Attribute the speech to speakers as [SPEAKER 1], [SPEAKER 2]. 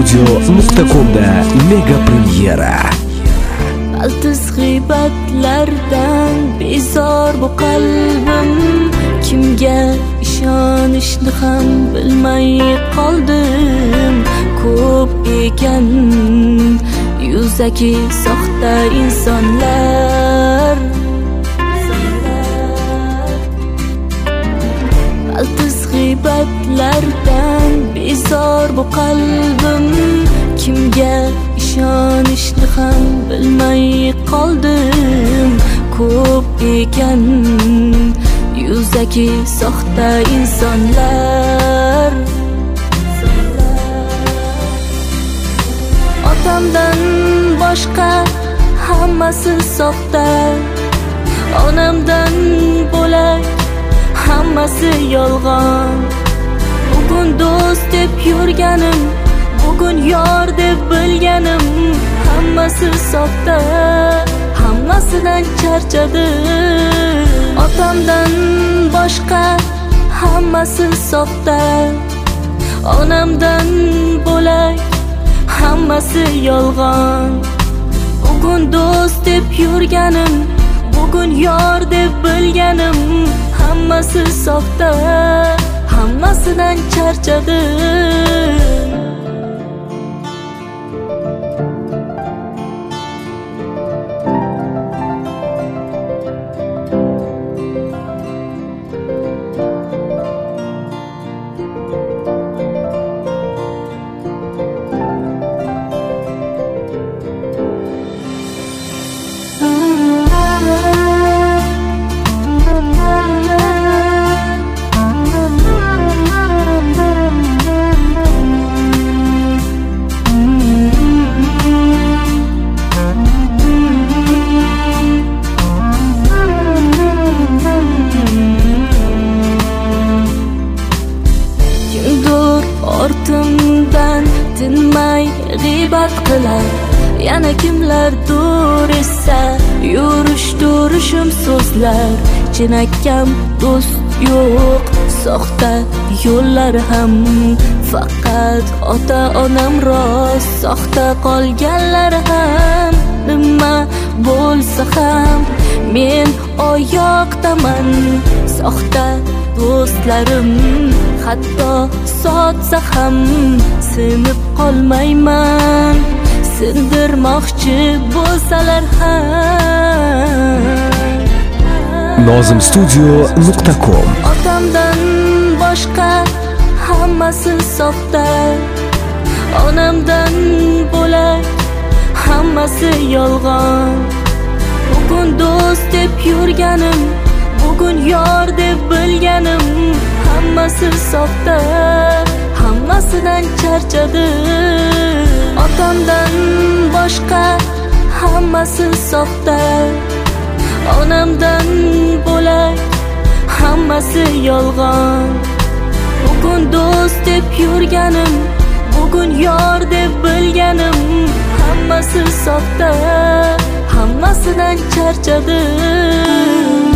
[SPEAKER 1] Nozimstudio.com'da mega premyera.
[SPEAKER 2] Altis g'iybatlardan bezor bu qalbim, kimga ishonishni ham bilmay qoldim. Ko'p ekan yuzaki soxta insonlar. Altis g'iybatlardan bezor bu qalbim, kimga ishonishni ham bilmay qoldim. Ko'p ekan yuzaki soxta insonlar. Otamdan boshqa hammasi soxta, onamdan bo'lak hammasi yolg'on. Bugun do'st deb yurganim, bugun yor deb bilganim, hammasi soxta, hammasidan charchadim. Otamdan boshqa hammasi soxta, onamdan bo'lak hammasi yolg'on. Bugun do'st deb yurganim, bugun yor deb bilganim, hammasi soxta, hammasidan charchadim. Ortimdan tinmay g'iybat qilar, yana kimlardir esa yurish-turishim so'zlar. Chinakam do'st yo'q, soxta yo'llar ham, faqat ota-onam rost, soxta qolganlar ham. Nima bo'lsa ham men oyoqdaman, soxta do'stlarim hatto sotsa ham sinib qolmayman, sindirmoqchi bo'lsalar ham.
[SPEAKER 1] Nozimstudio.com.
[SPEAKER 2] Otamdan boshqa hammasi soxta, onamdan bo'lak hammasi yolg'on. Bugun do'st deb yurganim, bugun yor deb bilganim, hammasi soxta, hammasidan charchadim. Otamdan boshqa hammasi soxta, onamdan bo'lak hammasi yolg'on. Bugun do'st deb yurganim, bugun yor deb bilganim, hammasi soxta, hammasidan charchadim.